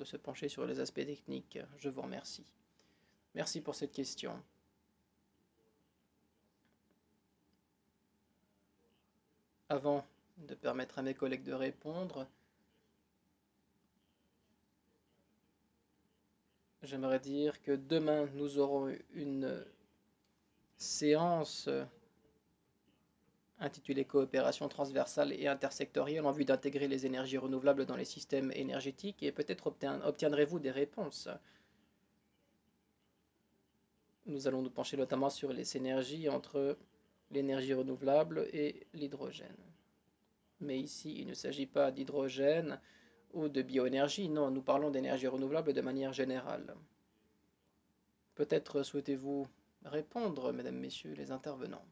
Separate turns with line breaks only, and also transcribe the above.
se pencher sur les aspects techniques. Je vous remercie. Merci pour cette question. Avant de permettre à mes collègues de répondre, j'aimerais dire que demain, nous aurons une séance intitulée Coopération transversale et intersectorielle en vue d'intégrer les énergies renouvelables dans les systèmes énergétiques et peut-être obtiendrez-vous des réponses. Nous allons nous pencher notamment sur les synergies entre l'énergie renouvelable et l'hydrogène. Mais ici, il ne s'agit pas d'hydrogène ou de bioénergie, non, nous parlons d'énergie renouvelable de manière générale. Peut-être souhaitez-vous répondre, mesdames, messieurs les intervenants.